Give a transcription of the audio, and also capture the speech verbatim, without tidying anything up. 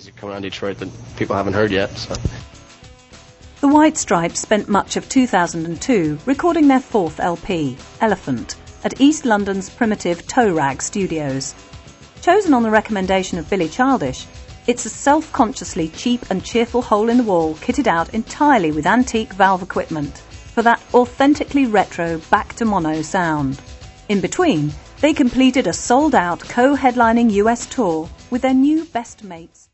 music coming out of Detroit that people haven't heard yet. So. The White Stripes spent much of two thousand two recording their fourth L P, Elephant, at East London's primitive Toe Rag Studios. Chosen on the recommendation of Billy Childish, it's a self-consciously cheap and cheerful hole-in-the-wall kitted out entirely with antique valve equipment for that authentically retro back-to-mono sound. In between, they completed a sold-out co-headlining U S tour with their new best mates.